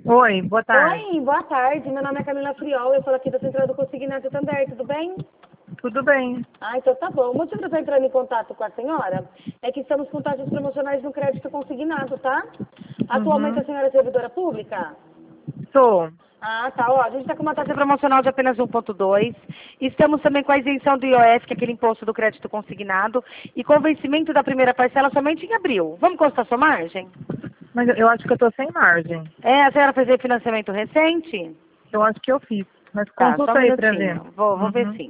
Oi, boa tarde. Oi, boa tarde. Meu nome é Camila Friol. Eu falo aqui da Central do Consignado também. Tudo bem? Tudo bem? Ah, então tá bom. O motivo de eu estar entrando em contato com a senhora é que estamos com taxas promocionais no crédito consignado, tá? Atualmente a senhora é servidora pública? Sou. Ah, tá. Ó, a gente está com uma taxa promocional de apenas 1,2. Estamos também com a isenção do IOF, que é aquele imposto do crédito consignado, e com o vencimento da primeira parcela somente em abril. Vamos constar sua margem? Mas eu acho que eu tô sem margem. É, a senhora fez refinanciamento recente? Eu acho que eu fiz. Mas Tá, só um consulta aí pra ver. minutinho. Vou ver Uhum. sim.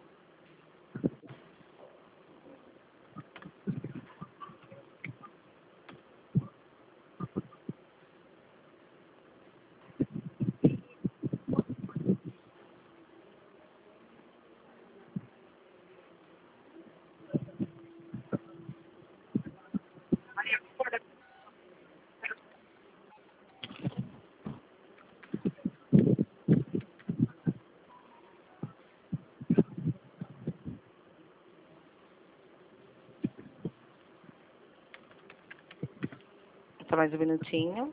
Só mais um minutinho.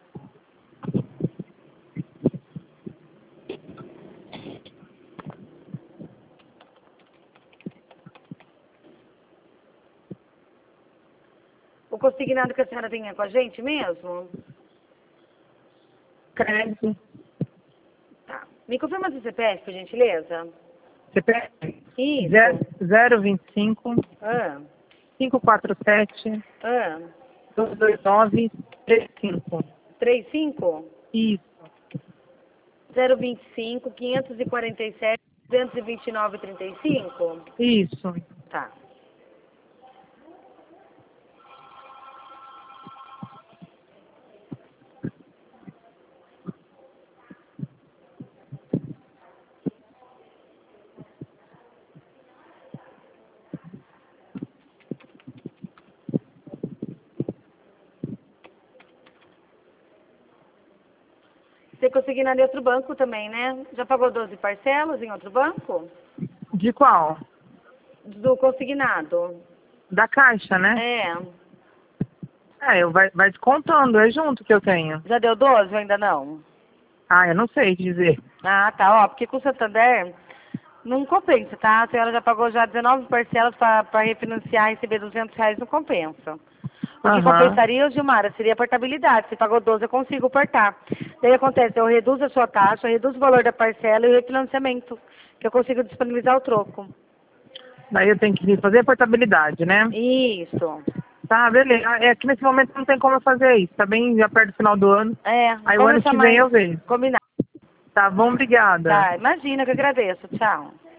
O consignado que a senhora tem é com a gente mesmo? Crédito. Tá. Me confirma seu CPF, por gentileza? CPF Isso. 025 Ah, 547 ah. 229 35. 35? Isso. 025 547 229 35? Isso. Tá. Você consignado em outro banco também, né? Já pagou 12 parcelas em outro banco? De qual? Do consignado. Da Caixa, né? É. Vai descontando, é junto que eu tenho. Já deu 12 ou ainda não? Ah, eu não sei dizer. Ah, tá. Ó, porque com o Santander não compensa, tá? A senhora já pagou já 19 parcelas para refinanciar e receber R$ 200, não compensa. O que Aham. compensaria, Gilmara, seria a portabilidade. Se pagou 12, eu consigo portar. Daí acontece, eu reduzo a sua taxa, eu reduzo o valor da parcela e o refinanciamento, que eu consigo disponibilizar o troco. Daí eu tenho que vir fazer portabilidade, né? Isso. Tá, beleza. É que nesse momento não tem como eu fazer isso. Tá bem já perto do final do ano. É, Aí o ano conversa que vem mais eu vejo. combinado. Tá bom, obrigada. Tá, imagina que eu agradeço. Tchau.